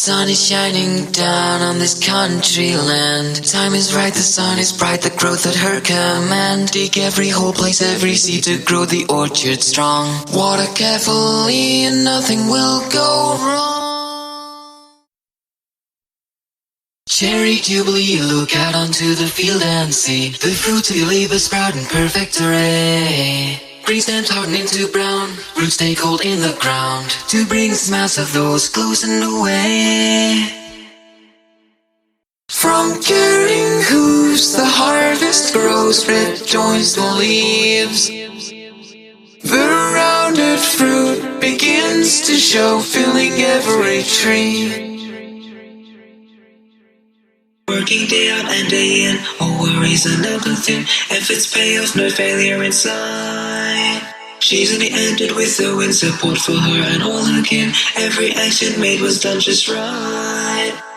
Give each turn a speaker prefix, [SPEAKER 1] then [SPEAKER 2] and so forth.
[SPEAKER 1] Sun is shining down on this country land. Time is right, the sun is bright, the growth at her command. Dig every hole, place every seed to grow the orchard strong. Water carefully and nothing will go wrong. Cherry Jubilee, look out onto the field and see the fruits of your labor sprout in perfect array. Green stems harden into brown, roots take hold in the ground to bring the smiles of those close and away. From caring hooves the harvest grows, red joins the leaves. The rounded fruit begins to show, filling every tree. Working day out and day in, all worries are now consumed. Efforts pay off, no failure in sight. She's only ended with the wind support for her and all her kin. Every action made was done just right.